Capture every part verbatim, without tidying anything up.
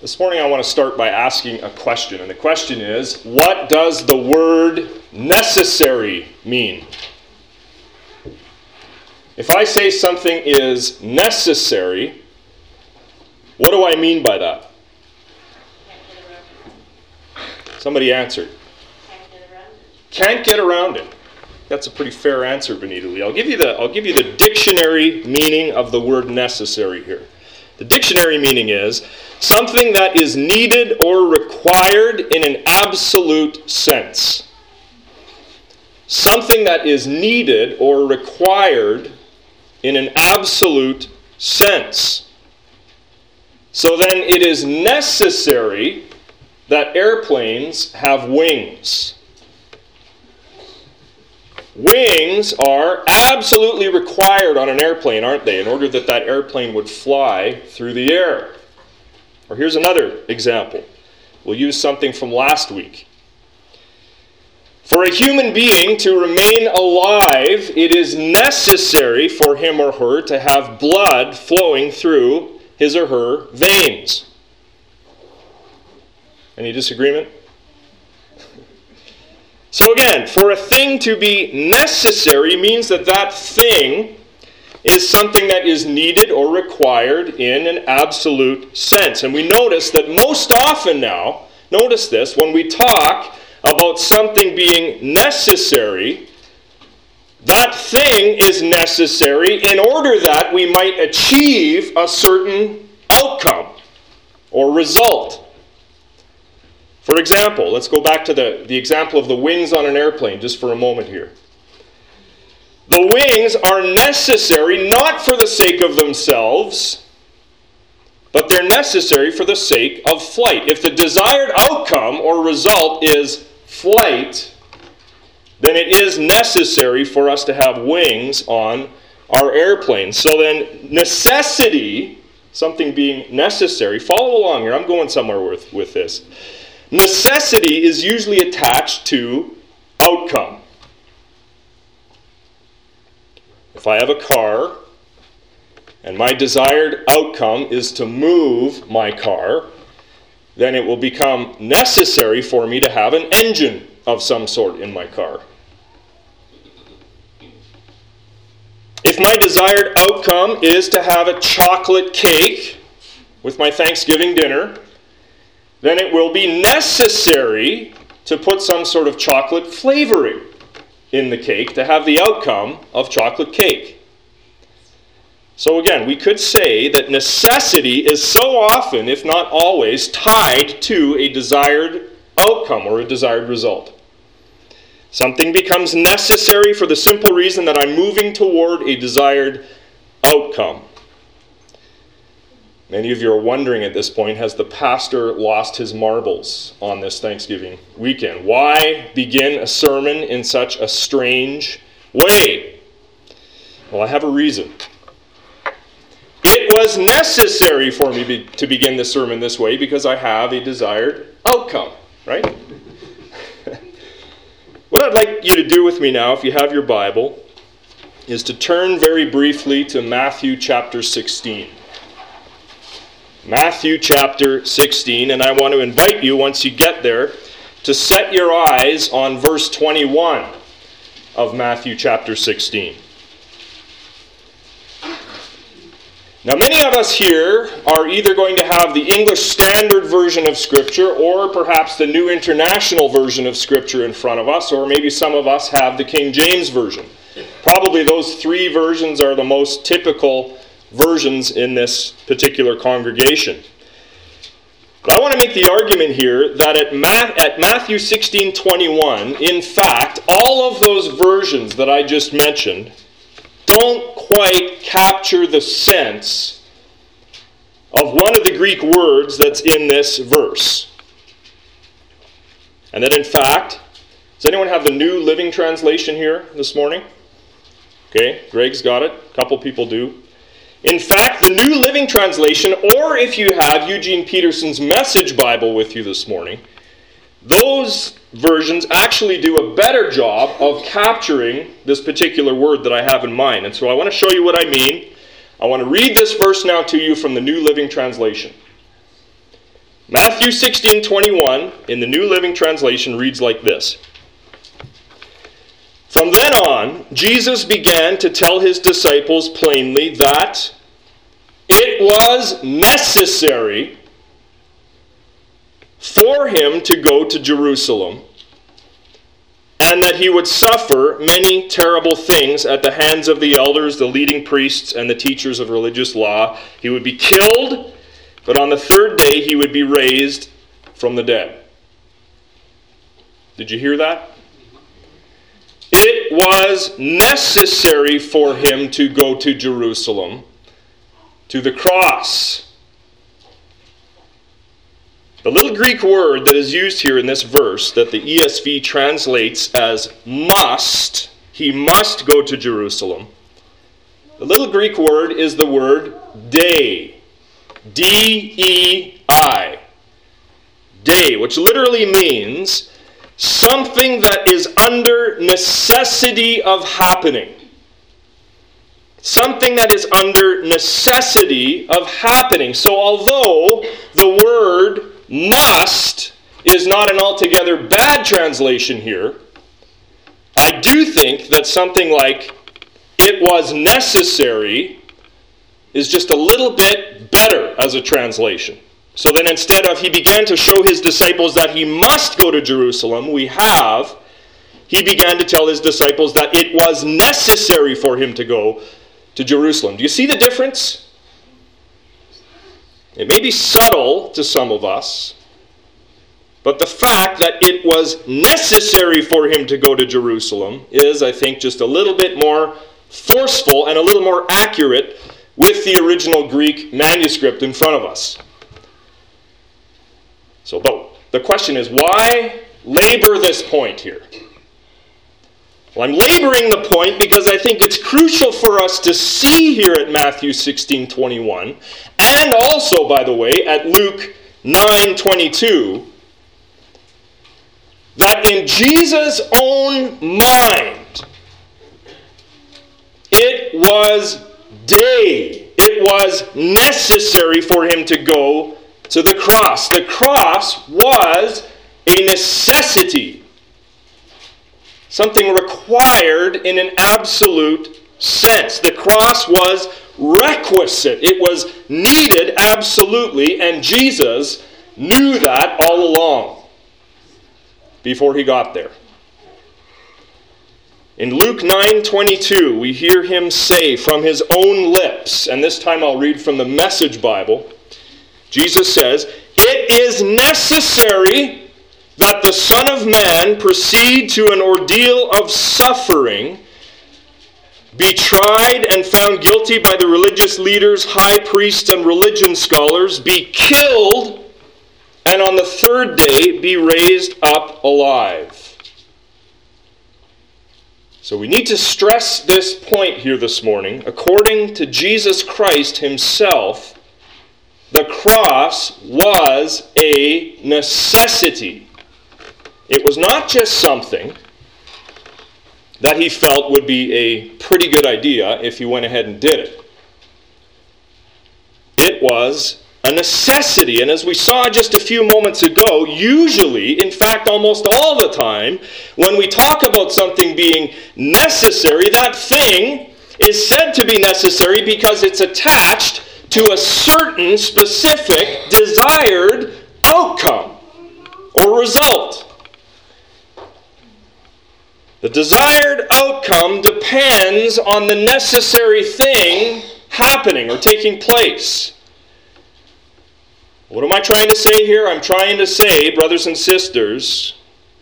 This morning I want to start by asking a question, and the question is, what does the word necessary mean? If I say something is necessary, what do I mean by that? Somebody answered. Can't get around it. That's a pretty fair answer, Benita Lee. I'll give you the I'll give you the dictionary meaning of the word necessary here. The dictionary meaning is something that is needed or required in an absolute sense. Something that is needed or required in an absolute sense. So then it is necessary that airplanes have wings. Wings are absolutely required on an airplane, aren't they, in order that that airplane would fly through the air. Or here's another example. We'll use something from last week. For a human being to remain alive, it is necessary for him or her to have blood flowing through his or her veins. Any disagreement? So again, for a thing to be necessary means that that thing is something that is needed or required in an absolute sense. And we notice that most often now, notice this, when we talk about something being necessary, that thing is necessary in order that we might achieve a certain outcome or result. For example, let's go back to the, the example of the wings on an airplane just for a moment here. The wings are necessary not for the sake of themselves, but they're necessary for the sake of flight. If the desired outcome or result is flight, then it is necessary for us to have wings on our airplane. So then necessity, something being necessary, follow along here, I'm going somewhere with, with this. Necessity is usually attached to outcome. If I have a car, and my desired outcome is to move my car, then it will become necessary for me to have an engine of some sort in my car. If my desired outcome is to have a chocolate cake with my Thanksgiving dinner, then it will be necessary to put some sort of chocolate flavoring in the cake to have the outcome of chocolate cake. So again, we could say that necessity is so often, if not always, tied to a desired outcome or a desired result. Something becomes necessary for the simple reason that I'm moving toward a desired outcome. Many of you are wondering at this point, has the pastor lost his marbles on this Thanksgiving weekend? Why begin a sermon in such a strange way? Well, I have a reason. It was necessary for me be, to begin the sermon this way because I have a desired outcome, right? What I'd like you to do with me now, if you have your Bible, is to turn very briefly to Matthew chapter sixteen. Matthew chapter sixteen, and I want to invite you, once you get there, to set your eyes on verse twenty-one of Matthew chapter sixteen. Now, many of us here are either going to have the English Standard Version of Scripture or perhaps the New International Version of Scripture in front of us, or maybe some of us have the King James Version. Probably those three versions are the most typical versions in this particular congregation. But I want to make the argument here that at, Ma- at Matthew sixteen twenty-one, in fact, all of those versions that I just mentioned don't quite capture the sense of one of the Greek words that's in this verse. And that in fact, does anyone have the New Living Translation here this morning? Okay, Greg's got it. A couple people do. In fact, the New Living Translation, or if you have Eugene Peterson's Message Bible with you this morning, those versions actually do a better job of capturing this particular word that I have in mind. And so I want to show you what I mean. I want to read this verse now to you from the New Living Translation. Matthew sixteen twenty-one in the New Living Translation reads like this. From then on, Jesus began to tell his disciples plainly that it was necessary for him to go to Jerusalem, and that he would suffer many terrible things at the hands of the elders, the leading priests, and the teachers of religious law. He would be killed, but on the third day he would be raised from the dead. Did you hear that? It was necessary for him to go to Jerusalem, to the cross. The little Greek word that is used here in this verse that the E S V translates as must, he must go to Jerusalem. The little Greek word is the word dei, D E I, dei, which literally means something that is under necessity of happening. Something that is under necessity of happening. So although the word must is not an altogether bad translation here, I do think that something like it was necessary is just a little bit better as a translation. So then instead of he began to show his disciples that he must go to Jerusalem, we have he began to tell his disciples that it was necessary for him to go to Jerusalem. Do you see the difference? It may be subtle to some of us, but the fact that it was necessary for him to go to Jerusalem is, I think, just a little bit more forceful and a little more accurate with the original Greek manuscript in front of us. So the question is, why labor this point here? Well, I'm laboring the point because I think it's crucial for us to see here at Matthew sixteen twenty-one, and also, by the way, at Luke nine twenty-two, that in Jesus' own mind, it was dei, it was necessary for him to go to the cross. The cross was a necessity. Something required in an absolute sense. The cross was requisite. It was needed absolutely, and Jesus knew that all along before he got there. In Luke nine twenty-two, we hear him say from his own lips, and this time I'll read from the Message Bible, Jesus says, "It is necessary that the Son of Man proceed to an ordeal of suffering, be tried and found guilty by the religious leaders, high priests, and religion scholars, be killed, and on the third day be raised up alive." So we need to stress this point here this morning. According to Jesus Christ himself, the cross was a necessity. It was not just something that he felt would be a pretty good idea if he went ahead and did it. It was a necessity. And as we saw just a few moments ago, usually, in fact almost all the time, when we talk about something being necessary, that thing is said to be necessary because it's attached to a certain specific desired outcome or result. The desired outcome depends on the necessary thing happening or taking place. What am I trying to say here? I'm trying to say, brothers and sisters,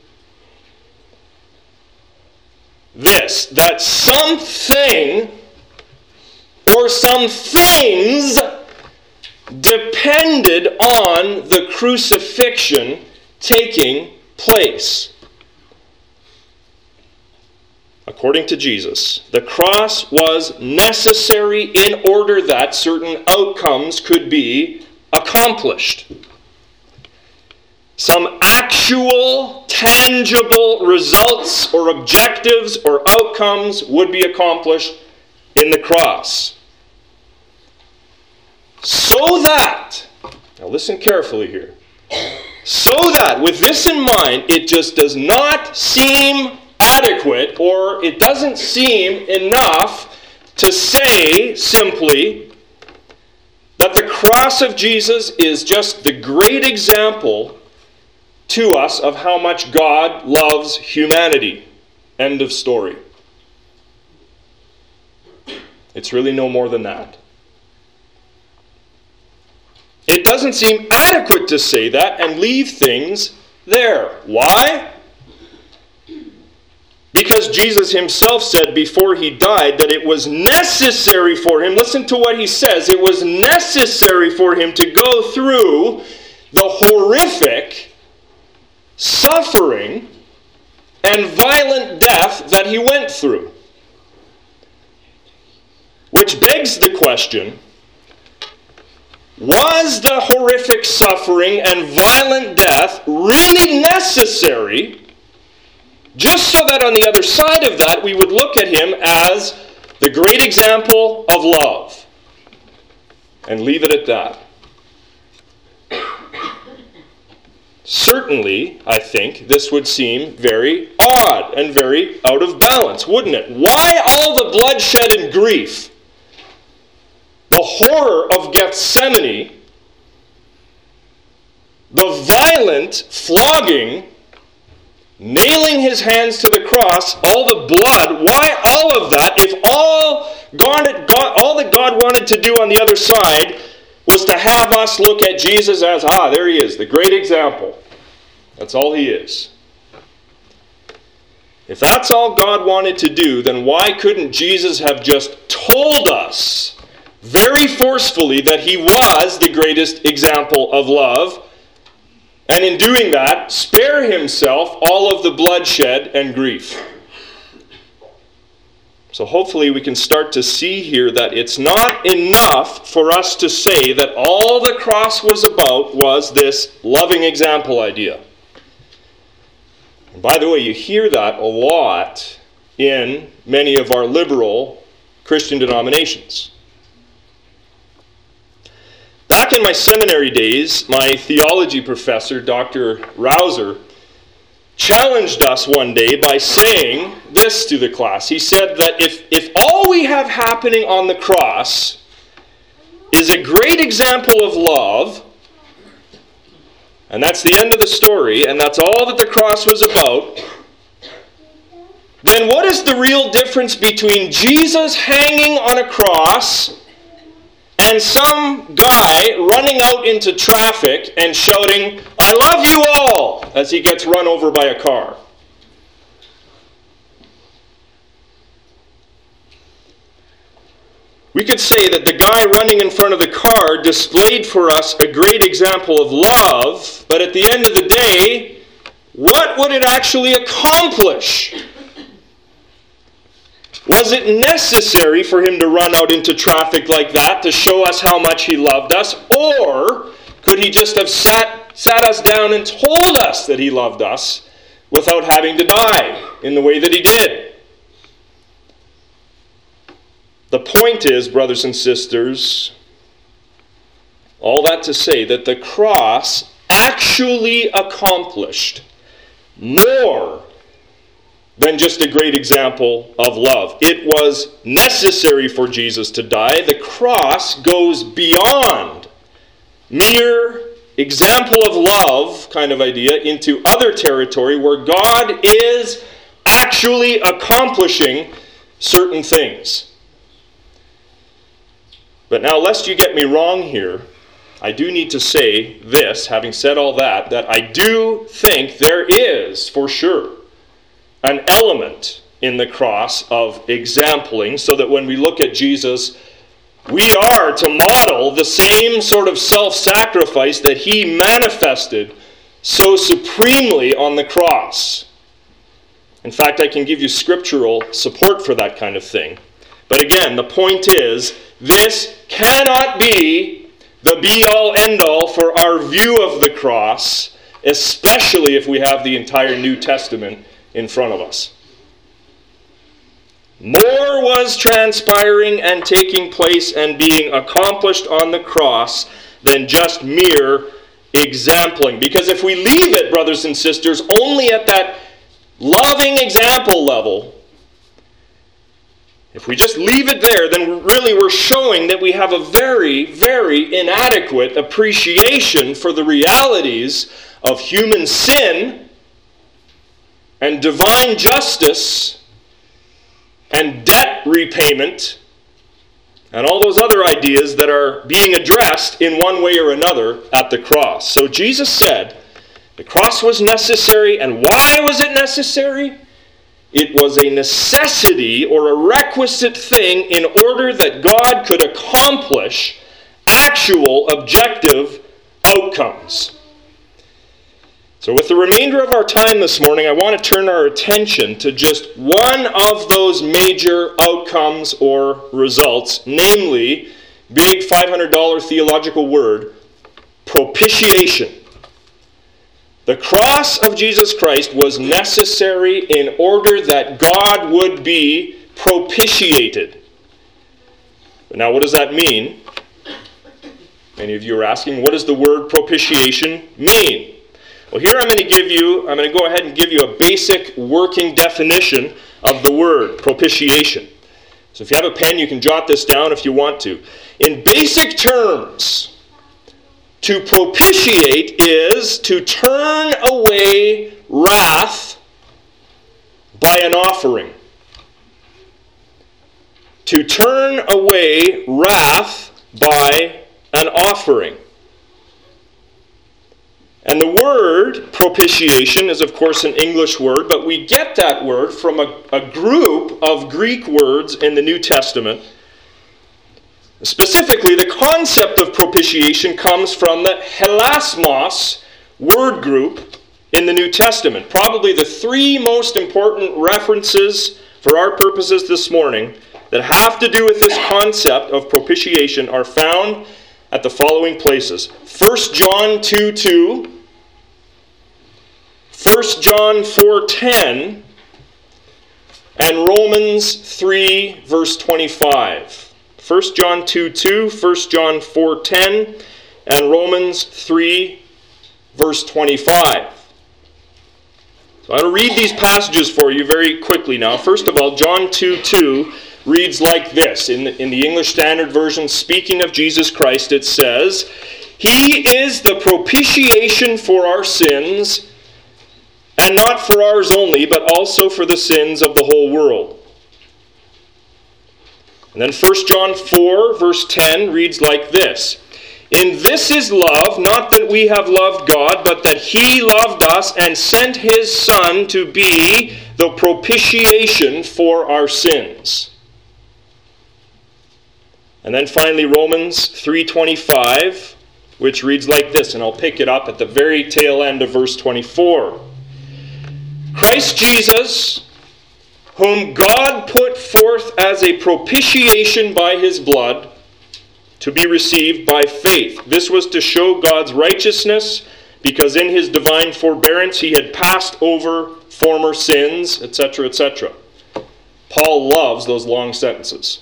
this, that something or some things depended on the crucifixion taking place. According to Jesus, the cross was necessary in order that certain outcomes could be accomplished. Some actual, tangible results or objectives or outcomes would be accomplished in the cross. So that, now listen carefully here, So that, with this in mind, it just does not seem adequate, or it doesn't seem enough to say simply that the cross of Jesus is just the great example to us of how much God loves humanity. End of story. It's really no more than that. It doesn't seem adequate to say that and leave things there. Why? Because Jesus himself said before he died that it was necessary for him, listen to what he says, it was necessary for him to go through the horrific suffering and violent death that he went through. Which begs the question, was the horrific suffering and violent death really necessary, just so that on the other side of that we would look at him as the great example of love and leave it at that? Certainly, I think, this would seem very odd and very out of balance, wouldn't it? Why all the bloodshed and grief? The horror of Gethsemane, the violent flogging, nailing his hands to the cross, all the blood, why all of that if all God, God, all that God wanted to do on the other side was to have us look at Jesus as, ah, there he is, the great example. That's all he is. If that's all God wanted to do, then why couldn't Jesus have just told us very forcefully that he was the greatest example of love, and in doing that, spare himself all of the bloodshed and grief? So hopefully we can start to see here that it's not enough for us to say that all the cross was about was this loving example idea. And by the way, you hear that a lot in many of our liberal Christian denominations. Back in my seminary days, my theology professor, Doctor Rouser, challenged us one day by saying this to the class. He said that if, if all we have happening on the cross is a great example of love, and that's the end of the story, and that's all that the cross was about, then what is the real difference between Jesus hanging on a cross and some guy running out into traffic and shouting, "I love you all," as he gets run over by a car? We could say that the guy running in front of the car displayed for us a great example of love, but at the end of the day, what would it actually accomplish? Was it necessary for him to run out into traffic like that to show us how much he loved us? Or could he just have sat, sat us down and told us that he loved us without having to die in the way that he did? The point is, brothers and sisters, all that to say that the cross actually accomplished more than just a great example of love. It was necessary for Jesus to die. The cross goes beyond mere example of love kind of idea into other territory where God is actually accomplishing certain things. But now, lest you get me wrong here, I do need to say this, having said all that, that I do think there is, for sure, an element in the cross of exempling, so that when we look at Jesus, we are to model the same sort of self-sacrifice that he manifested so supremely on the cross. In fact, I can give you scriptural support for that kind of thing. But again, the point is, this cannot be the be-all, end-all for our view of the cross, especially if we have the entire New Testament in front of us. More was transpiring and taking place and being accomplished on the cross than just mere exampling. Because if we leave it, brothers and sisters, only at that loving example level, if we just leave it there, then really we're showing that we have a very, very inadequate appreciation for the realities of human sin and divine justice and debt repayment and all those other ideas that are being addressed in one way or another at the cross. So Jesus said the cross was necessary, and why was it necessary? It was a necessity or a requisite thing in order that God could accomplish actual objective outcomes. So with the remainder of our time this morning, I want to turn our attention to just one of those major outcomes or results, namely, big five hundred dollars theological word, propitiation. The cross of Jesus Christ was necessary in order that God would be propitiated. Now, what does that mean? Many of you are asking, what does the word propitiation mean? Well, here I'm going to give you, I'm going to go ahead and give you a basic working definition of the word propitiation. So if you have a pen, you can jot this down if you want to. In basic terms, to propitiate is to turn away wrath by an offering. To turn away wrath by an offering. And the word propitiation is, of course, an English word, but we get that word from a, a group of Greek words in the New Testament. Specifically, the concept of propitiation comes from the hilasmos word group in the New Testament. Probably the three most important references for our purposes this morning that have to do with this concept of propitiation are found at the following places. First John two two, First John four ten, and Romans three verse twenty-five. First John two two, First John four ten, and Romans three verse twenty-five. So I'm going to read these passages for you very quickly now. First of all, John two two reads like this. In the, in the English Standard Version, speaking of Jesus Christ, it says, "He is the propitiation for our sins, and not for ours only, but also for the sins of the whole world." And then First John four, verse ten reads like this. "In this is love, not that we have loved God, but that He loved us and sent His Son to be the propitiation for our sins." And then finally Romans three twenty-five, which reads like this, and I'll pick it up at the very tail end of verse twenty-four. "Christ Jesus, whom God put forth as a propitiation by His blood, to be received by faith. This was to show God's righteousness, because in His divine forbearance He had passed over former sins," et cetera, et cetera. Paul loves those long sentences.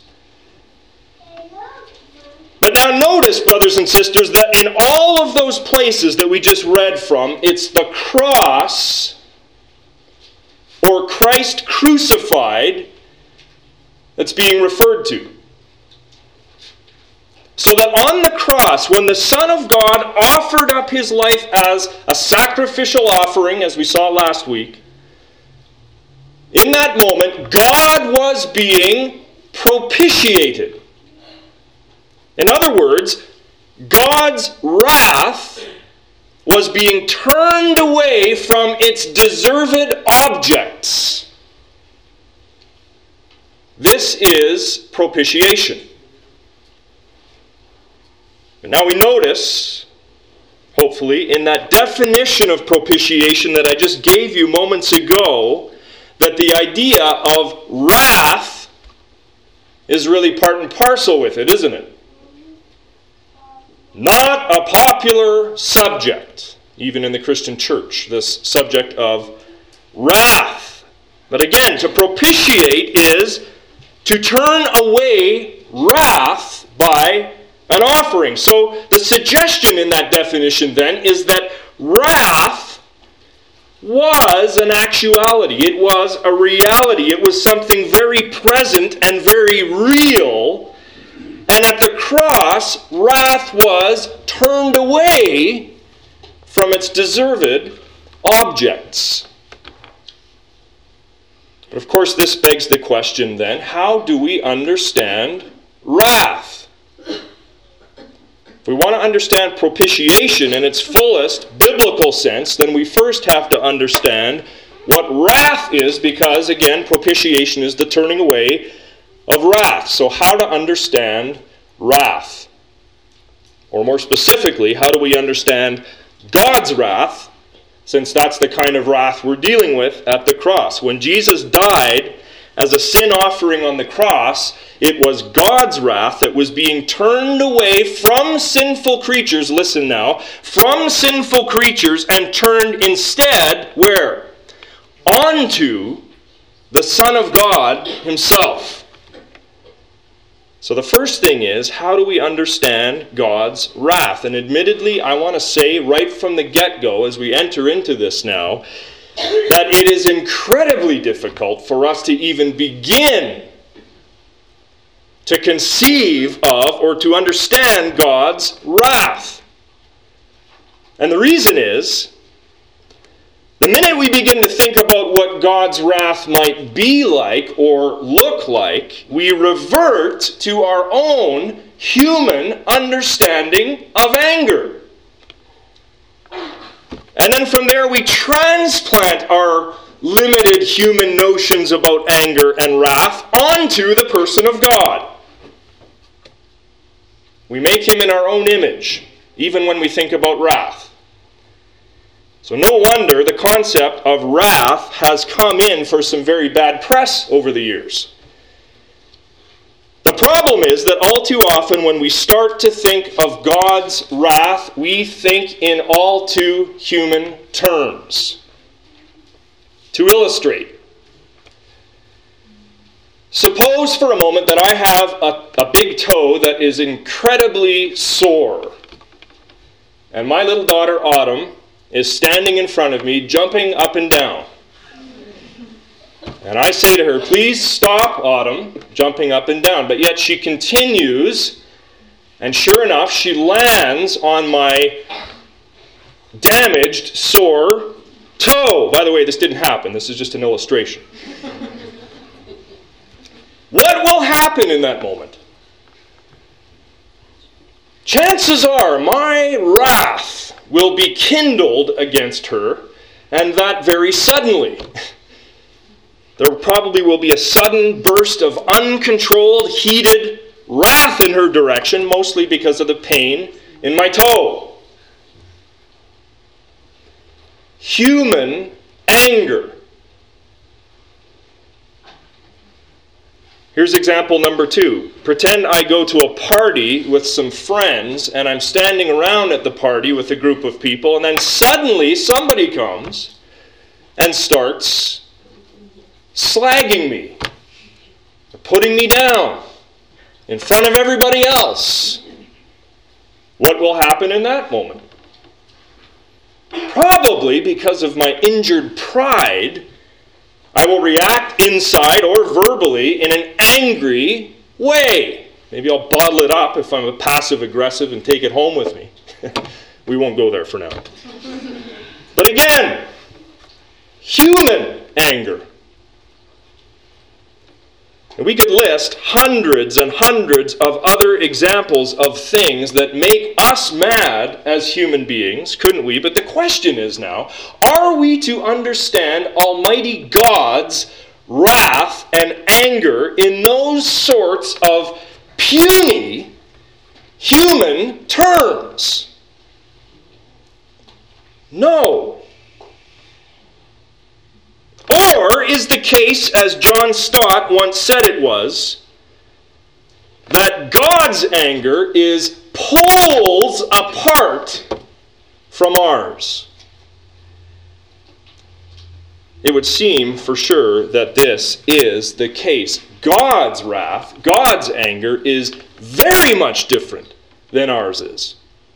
But now notice, brothers and sisters, that in all of those places that we just read from, it's the cross or Christ crucified that's being referred to. So that on the cross, when the Son of God offered up His life as a sacrificial offering, as we saw last week, in that moment, God was being propitiated. In other words, God's wrath was being turned away from its deserved objects. This is propitiation. But now we notice, hopefully, in that definition of propitiation that I just gave you moments ago, that the idea of wrath is really part and parcel with it, isn't it? Not a popular subject, even in the Christian church, this subject of wrath. But again, to propitiate is to turn away wrath by an offering. So the suggestion in that definition then is that wrath was an actuality. It was a reality. It was something very present and very real. And at the cross, wrath was turned away from its deserved objects. But of course, this begs the question then, how do we understand wrath? If we want to understand propitiation in its fullest biblical sense, then we first have to understand what wrath is, because, again, propitiation is the turning away of wrath. So how to understand wrath? Or more specifically, how do we understand God's wrath, since that's the kind of wrath we're dealing with at the cross? When Jesus died as a sin offering on the cross, it was God's wrath that was being turned away from sinful creatures, listen now, from sinful creatures and turned instead, where? Onto the Son of God himself. So the first thing is, how do we understand God's wrath? And admittedly, I want to say right from the get-go, as we enter into this now, that it is incredibly difficult for us to even begin to conceive of or to understand God's wrath. And the reason is, the minute we begin to think about what God's wrath might be like or look like, we revert to our own human understanding of anger. And then from there we transplant our limited human notions about anger and wrath onto the person of God. We make him in our own image, even when we think about wrath. So no wonder the concept of wrath has come in for some very bad press over the years. The problem is that all too often when we start to think of God's wrath, we think in all too human terms. To illustrate, suppose for a moment that I have a, a big toe that is incredibly sore, and my little daughter Autumn is standing in front of me, jumping up and down. And I say to her, "Please stop, Autumn, jumping up and down." But yet she continues, and sure enough, she lands on my damaged, sore toe. By the way, this didn't happen. This is just an illustration. What will happen in that moment? Chances are my wrath will be kindled against her, and that very suddenly. There probably will be a sudden burst of uncontrolled, heated wrath in her direction, mostly because of the pain in my toe. Human anger. Here's example number two. Pretend I go to a party with some friends, and I'm standing around at the party with a group of people, and then suddenly somebody comes and starts slagging me, putting me down in front of everybody else. What will happen in that moment? Probably because of my injured pride, I will react inside or verbally in an angry way. Maybe I'll bottle it up if I'm a passive-aggressive and take it home with me. We won't go there for now. But again, human anger. And we could list hundreds and hundreds of other examples of things that make us mad as human beings, couldn't we? But the question is now, are we to understand Almighty God's wrath and anger in those sorts of puny human terms? No. Or is the case, as John Stott once said it was, that God's anger is poles apart from ours? It would seem for sure that this is the case. God's wrath, God's anger is very much different than ours is.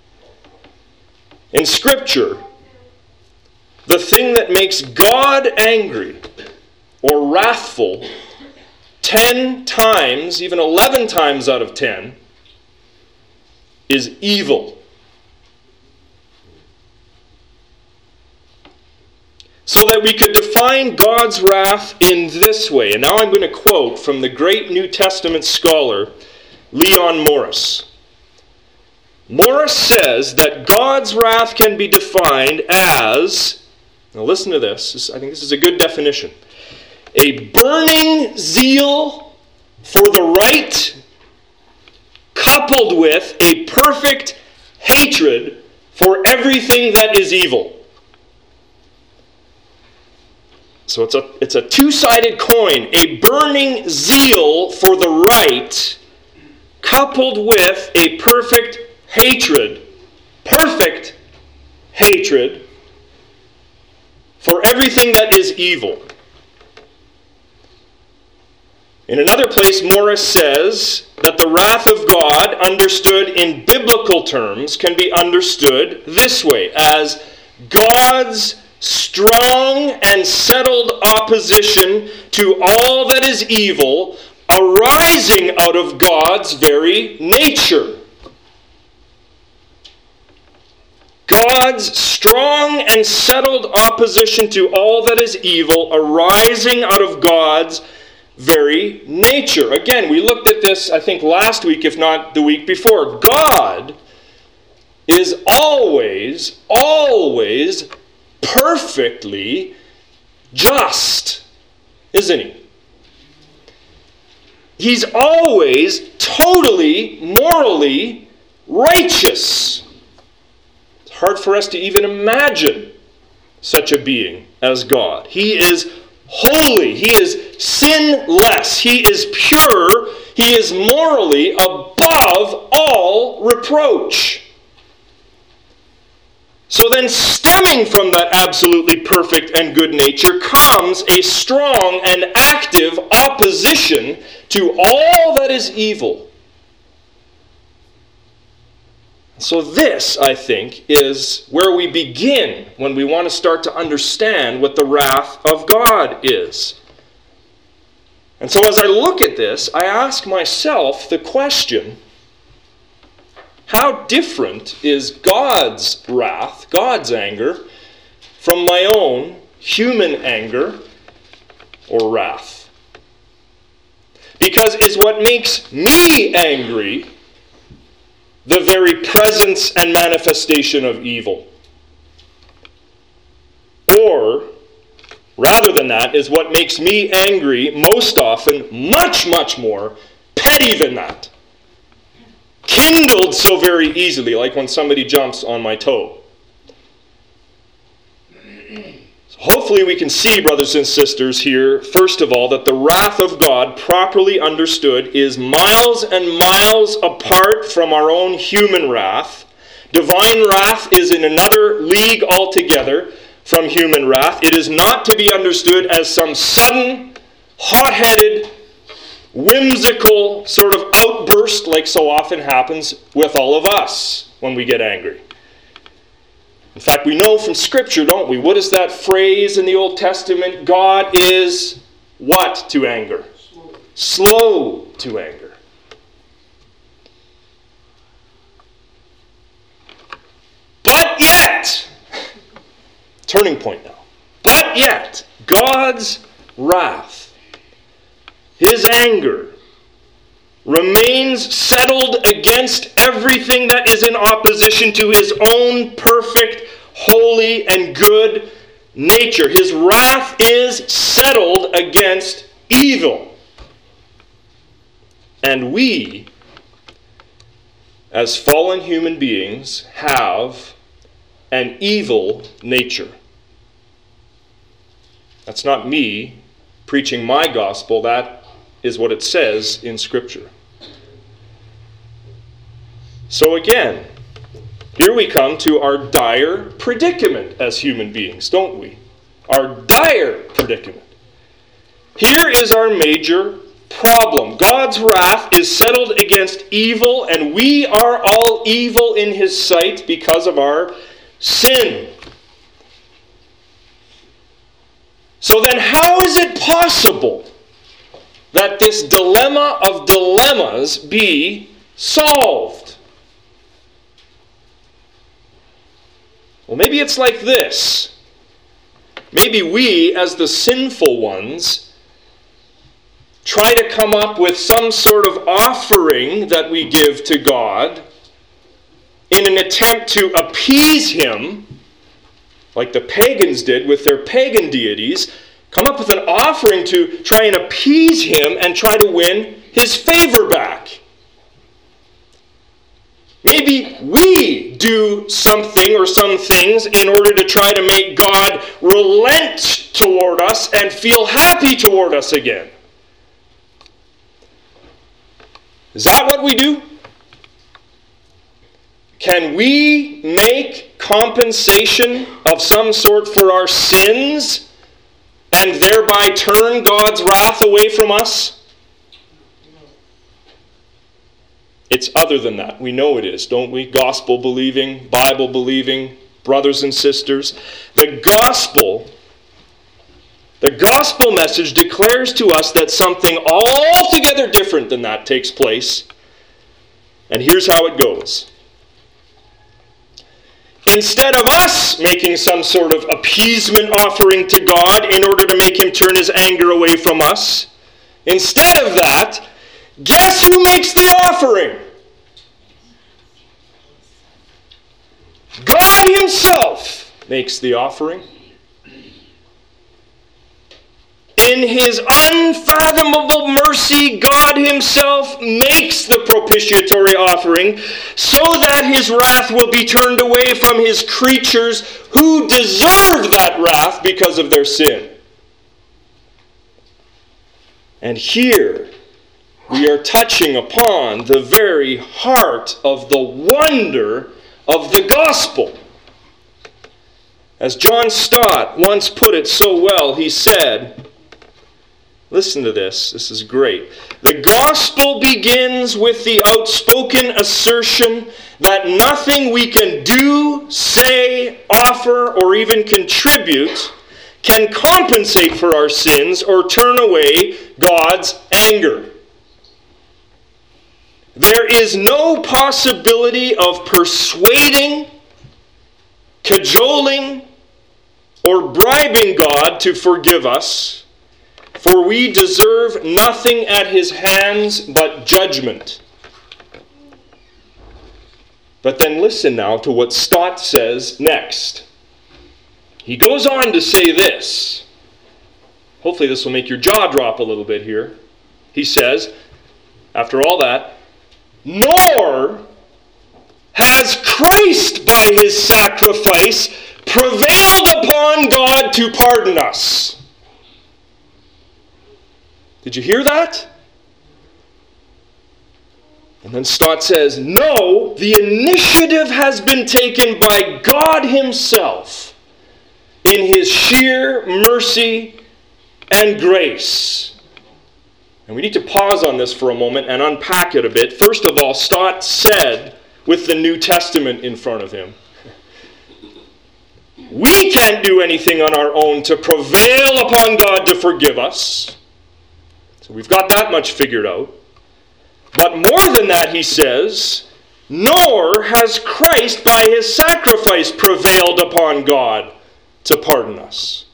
In Scripture, the thing that makes God angry or wrathful ten times, even eleven times out of ten, is evil. So that we could define God's wrath in this way. And now I'm going to quote from the great New Testament scholar, Leon Morris. Morris says that God's wrath can be defined as, now listen to this, I think this is a good definition, a burning zeal for the right coupled with a perfect hatred for everything that is evil. So it's a, it's a two-sided coin, a burning zeal for the right coupled with a perfect hatred, perfect hatred for everything that is evil. In another place, Morris says that the wrath of God, understood in biblical terms, can be understood this way, as God's strong and settled opposition to all that is evil, arising out of God's very nature. God's strong and settled opposition to all that is evil, arising out of God's very nature. Again, we looked at this, I think, last week, if not the week before. God is always, always perfectly just, isn't he? He's always totally, morally righteous. It's hard for us to even imagine such a being as God. He is holy. He is sinless. He is pure. He is morally above all reproach. So then, stemming from that absolutely perfect and good nature comes a strong and active opposition to all that is evil. So this, I think, is where we begin when we want to start to understand what the wrath of God is. And so as I look at this, I ask myself the question, how different is God's wrath, God's anger, from my own human anger or wrath? Because is what makes me angry the very presence and manifestation of evil? Or, rather than that, is what makes me angry most often much, much more petty than that? Kindled so very easily, like when somebody jumps on my toe. So hopefully we can see, brothers and sisters, here, first of all, that the wrath of God, properly understood, is miles and miles apart from our own human wrath. Divine wrath is in another league altogether from human wrath. It is not to be understood as some sudden, hot-headed, whimsical sort of outburst like so often happens with all of us when we get angry. In fact, we know from Scripture, don't we? What is that phrase in the Old Testament? God is what to anger? Slow, Slow to anger. But yet, turning point now, but yet, God's wrath, His anger, remains settled against everything that is in opposition to His own perfect, holy, and good nature. His wrath is settled against evil. And we, as fallen human beings, have an evil nature. That's not me preaching my gospel. That is what it says in Scripture. So again, here we come to our dire predicament as human beings, don't we? Our dire predicament. Here is our major problem. God's wrath is settled against evil, and we are all evil in his sight because of our sin. So then how is it possible that this dilemma of dilemmas be solved? Well, maybe it's like this. Maybe we, as the sinful ones, try to come up with some sort of offering that we give to God in an attempt to appease him, like the pagans did with their pagan deities, come up with an offering to try and appease him and try to win his favor back. Maybe we do something or some things in order to try to make God relent toward us and feel happy toward us again. Is that what we do? Can we make compensation of some sort for our sins and thereby turn God's wrath away from us? It's other than that. We know it is, don't we? Gospel-believing, Bible-believing brothers and sisters. The gospel, the gospel message declares to us that something altogether different than that takes place. And here's how it goes. Instead of us making some sort of appeasement offering to God in order to make him turn his anger away from us, instead of that, guess who makes the offering? God himself makes the offering. In his unfathomable mercy, God himself makes the propitiatory offering so that his wrath will be turned away from his creatures who deserve that wrath because of their sin. And here we are touching upon the very heart of the wonder of the gospel. As John Stott once put it so well, he said, listen to this, this is great. The gospel begins with the outspoken assertion that nothing we can do, say, offer, or even contribute can compensate for our sins or turn away God's anger. There is no possibility of persuading, cajoling, or bribing God to forgive us, for we deserve nothing at his hands but judgment. But then listen now to what Stott says next. He goes on to say this. Hopefully this will make your jaw drop a little bit here. He says, after all that, nor has Christ by his sacrifice prevailed upon God to pardon us. Did you hear that? And then Stott says, no, the initiative has been taken by God himself in his sheer mercy and grace. And we need to pause on this for a moment and unpack it a bit. First of all, Stott said, with the New Testament in front of him, we can't do anything on our own to prevail upon God to forgive us. So we've got that much figured out. But more than that, he says, nor has Christ by his sacrifice prevailed upon God to pardon us.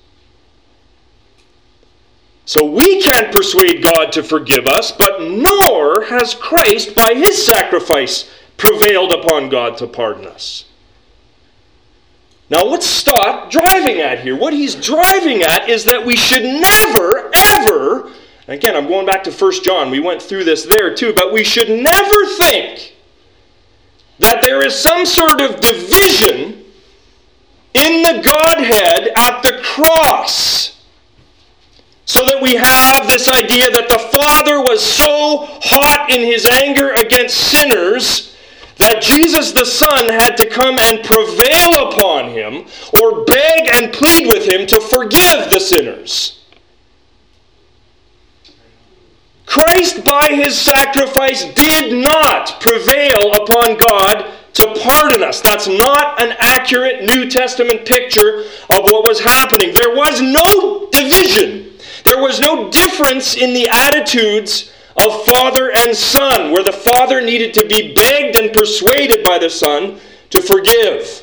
So we can't persuade God to forgive us, but nor has Christ by his sacrifice prevailed upon God to pardon us. Now what's Stott driving at here? What he's driving at is that we should never, ever, and again I'm going back to First John, we went through this there too, but we should never think that there is some sort of division in the Godhead at the cross. So that we have this idea that the Father was so hot in his anger against sinners that Jesus the Son had to come and prevail upon him or beg and plead with him to forgive the sinners. Christ, by his sacrifice, did not prevail upon God to pardon us. That's not an accurate New Testament picture of what was happening. There was no division. There was no difference in the attitudes of father and son, where the father needed to be begged and persuaded by the son to forgive.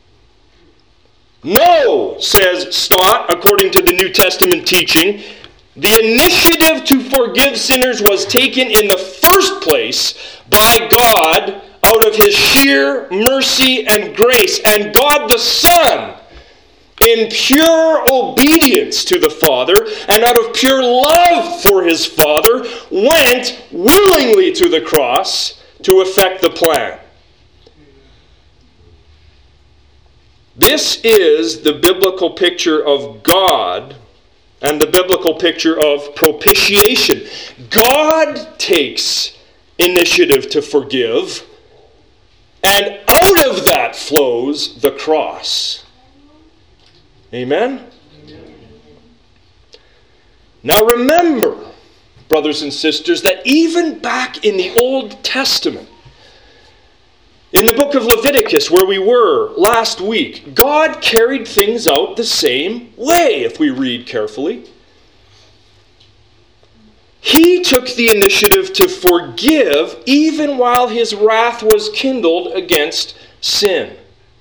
No, says Stott, according to the New Testament teaching, the initiative to forgive sinners was taken in the first place by God out of his sheer mercy and grace. And God the Son, in pure obedience to the Father and out of pure love for his Father, went willingly to the cross to effect the plan. This is the biblical picture of God and the biblical picture of propitiation. God takes initiative to forgive, and out of that flows the cross. Amen? Amen? Now remember, brothers and sisters, that even back in the Old Testament, in the book of Leviticus, where we were last week, God carried things out the same way, if we read carefully. He took the initiative to forgive even while his wrath was kindled against sin.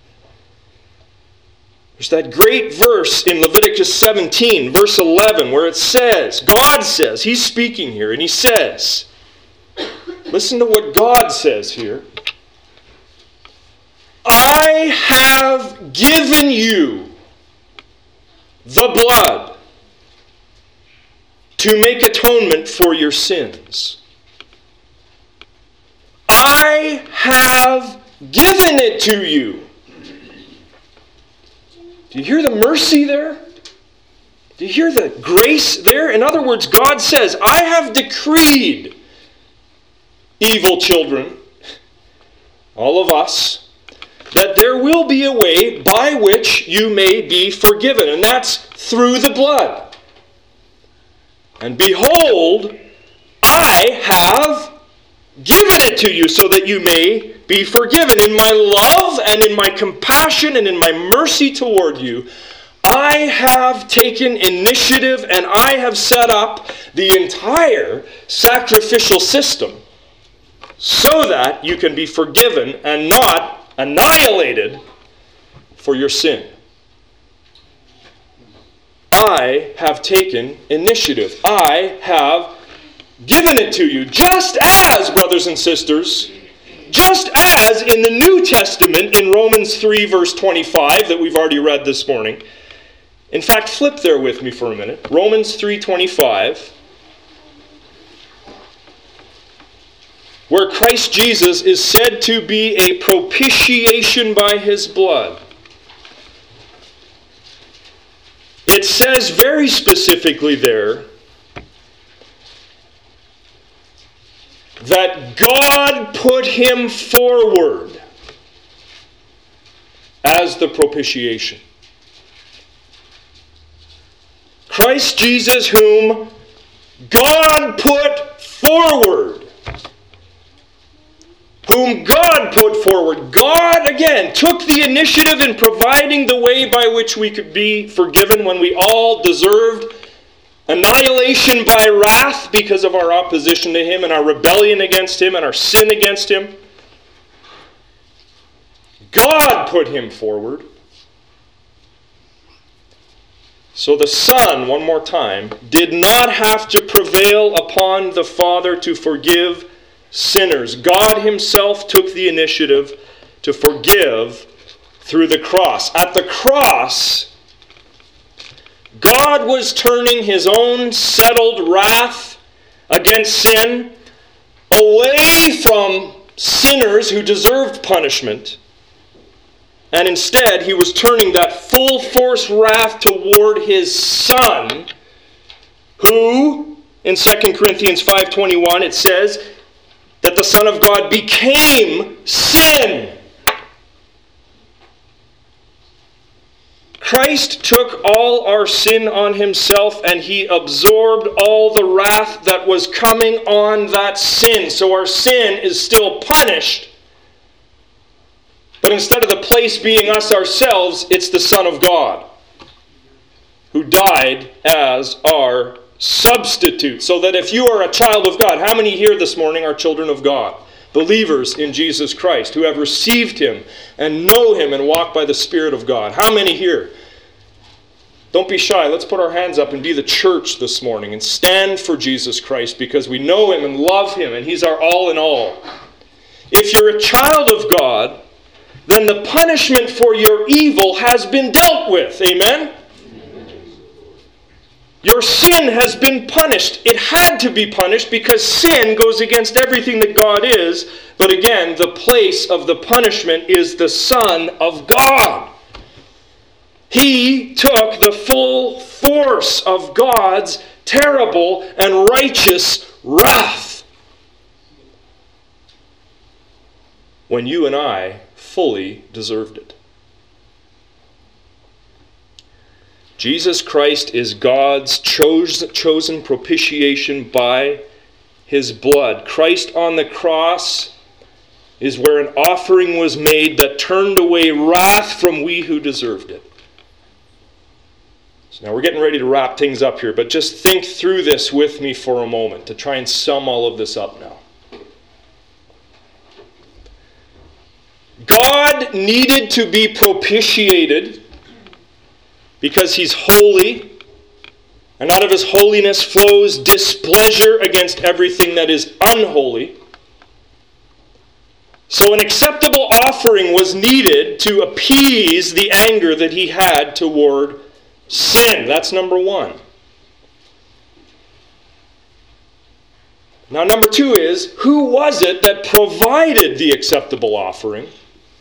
There's that great verse in Leviticus seventeen, verse eleven, where it says, God says, he's speaking here, and he says, listen to what God says here. I have given you the blood to make atonement for your sins. I have given it to you. Do you hear the mercy there? Do you hear the grace there? In other words, God says, I have decreed, evil children, all of us, that there will be a way by which you may be forgiven, and that's through the blood. And behold, I have given it to you so that you may be forgiven. In my love and in my compassion and in my mercy toward you, I have taken initiative and I have set up the entire sacrificial system so that you can be forgiven and not annihilated for your sin. I have taken initiative. I have given it to you. Just as, brothers and sisters, just as in the New Testament in Romans three verse twenty-five that we've already read this morning. In fact, flip there with me for a minute. Romans three twenty-five. Where Christ Jesus is said to be a propitiation by his blood. It says very specifically there that God put him forward as the propitiation. Christ Jesus, whom God put forward. Whom God put forward. God, again, took the initiative in providing the way by which we could be forgiven when we all deserved annihilation by wrath because of our opposition to him and our rebellion against him and our sin against him. God put him forward. So the Son, one more time, did not have to prevail upon the Father to forgive sinners. God himself took the initiative to forgive through the cross. At the cross, God was turning his own settled wrath against sin away from sinners who deserved punishment, and instead he was turning that full force wrath toward his Son, who, in Second Corinthians five twenty-one, it says that the Son of God became sin. Christ took all our sin on himself, and he absorbed all the wrath that was coming on that sin. So our sin is still punished. But instead of the place being us ourselves, it's the Son of God, who died as our substitute. So that if you are a child of God, how many here this morning are children of God? Believers in Jesus Christ, who have received him and know him and walk by the Spirit of God. How many here? Don't be shy. Let's put our hands up and be the church this morning and stand for Jesus Christ, because we know him and love him and he's our all in all. If you're a child of God, then the punishment for your evil has been dealt with. Amen? Your sin has been punished. It had to be punished because sin goes against everything that God is. But again, the place of the punishment is the Son of God. He took the full force of God's terrible and righteous wrath when you and I fully deserved it. Jesus Christ is God's chosen propitiation by his blood. Christ on the cross is where an offering was made that turned away wrath from we who deserved it. So now we're getting ready to wrap things up here, but just think through this with me for a moment to try and sum all of this up now. God needed to be propitiated because he's holy, and out of his holiness flows displeasure against everything that is unholy. So an acceptable offering was needed to appease the anger that he had toward sin. That's number one. Now, number two is, who was it that provided the acceptable offering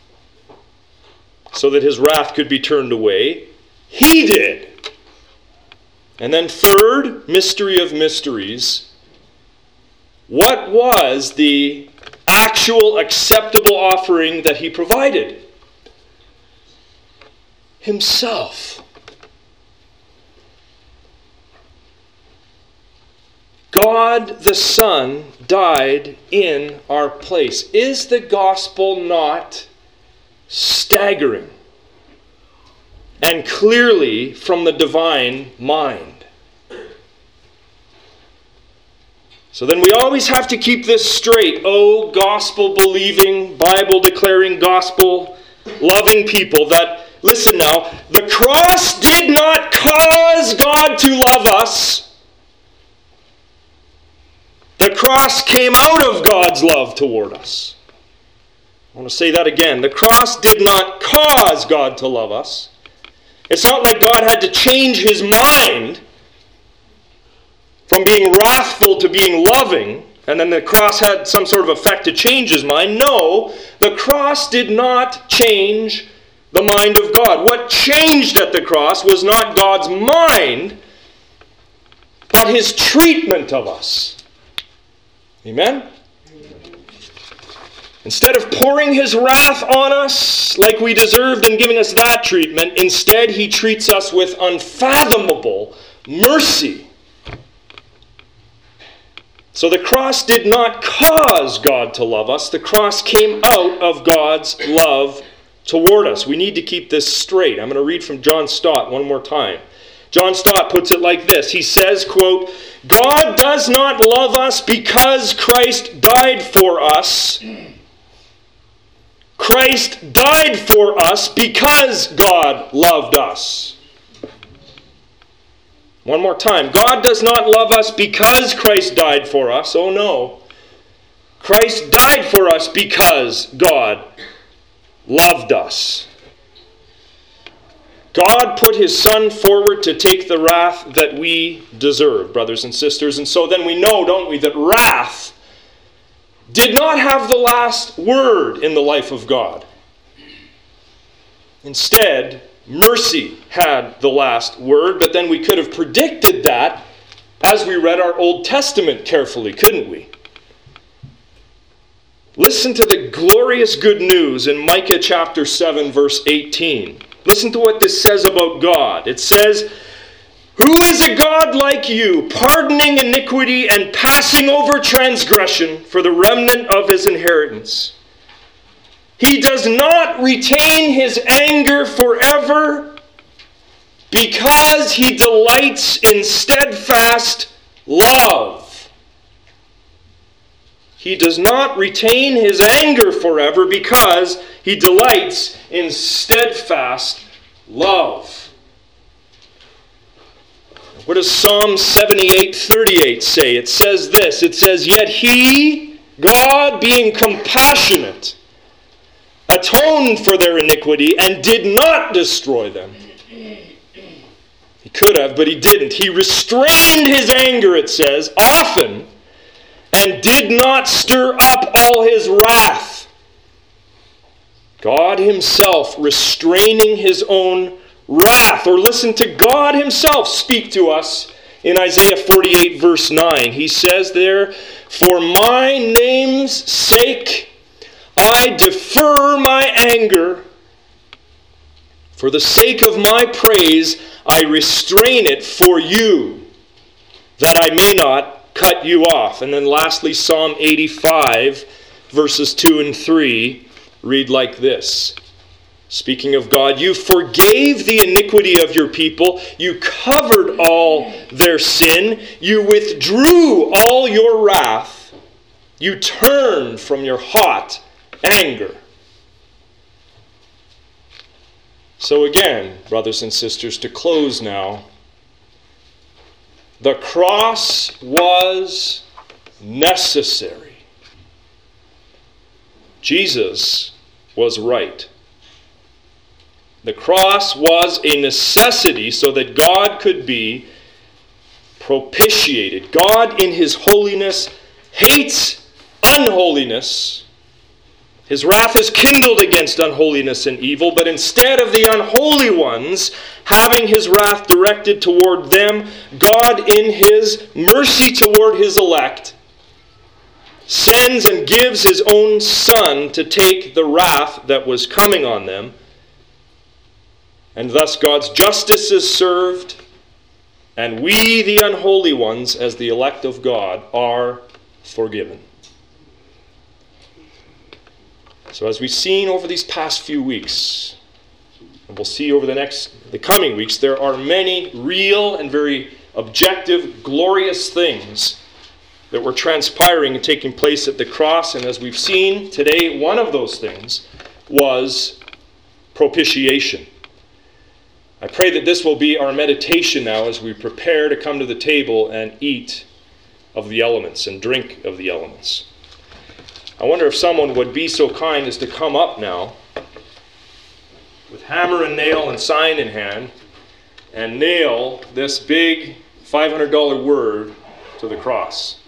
so that his wrath could be turned away? He did. And then third, mystery of mysteries. What was the actual acceptable offering that he provided? Himself. God the Son died in our place. Is the gospel not staggering and clearly from the divine mind? So then we always have to keep this straight. Oh, gospel-believing, Bible-declaring, gospel-loving people, that, listen now, the cross did not cause God to love us. The cross came out of God's love toward us. I want to say that again. The cross did not cause God to love us. It's not like God had to change his mind from being wrathful to being loving, and then the cross had some sort of effect to change his mind. No, the cross did not change the mind of God. What changed at the cross was not God's mind, but his treatment of us. Amen? Instead of pouring his wrath on us like we deserved and giving us that treatment, instead he treats us with unfathomable mercy. So the cross did not cause God to love us. The cross came out of God's love toward us. We need to keep this straight. I'm going to read from John Stott one more time. John Stott puts it like this. He says, quote, God does not love us because Christ died for us. Christ died for us because God loved us. One more time. God does not love us because Christ died for us. Oh no. Christ died for us because God loved us. God put his Son forward to take the wrath that we deserve, brothers and sisters. And so then we know, don't we, that wrath did not have the last word in the life of God. Instead, mercy had the last word, but then we could have predicted that as we read our Old Testament carefully, couldn't we? Listen to the glorious good news in Micah chapter seven, verse eighteen. Listen to what this says about God. It says, "Who is a God like you, pardoning iniquity and passing over transgression for the remnant of his inheritance? He does not retain his anger forever, because he delights in steadfast love." He does not retain his anger forever because he delights in steadfast love. What does Psalm seventy-eight thirty-eight say? It says this. It says, "Yet he, God, being compassionate, atoned for their iniquity and did not destroy them." He could have, but he didn't. He restrained his anger, it says, often, and did not stir up all his wrath. God himself restraining his own wrath. Or listen to God himself speak to us in Isaiah forty-eight verse nine. He says there, "For my name's sake I defer my anger. For the sake of my praise I restrain it for you, that I may not cut you off." And then lastly, Psalm eighty-five, verses two and three, read like this. Speaking of God, "You forgave the iniquity of your people. You covered all their sin. You withdrew all your wrath. You turned from your hot anger." So again, brothers and sisters, to close now, the cross was necessary. Jesus was right. The cross was a necessity so that God could be propitiated. God in his holiness hates unholiness. His wrath is kindled against unholiness and evil, but instead of the unholy ones having his wrath directed toward them, God in his mercy toward his elect sends and gives his own Son to take the wrath that was coming on them. And thus God's justice is served, and we, the unholy ones, as the elect of God, are forgiven. So as we've seen over these past few weeks, and we'll see over the next, the coming weeks, there are many real and very objective, glorious things that were transpiring and taking place at the cross. And as we've seen today, one of those things was propitiation. I pray that this will be our meditation now as we prepare to come to the table and eat of the elements and drink of the elements. I wonder if someone would be so kind as to come up now with hammer and nail and sign in hand and nail this big five hundred dollars word to the cross.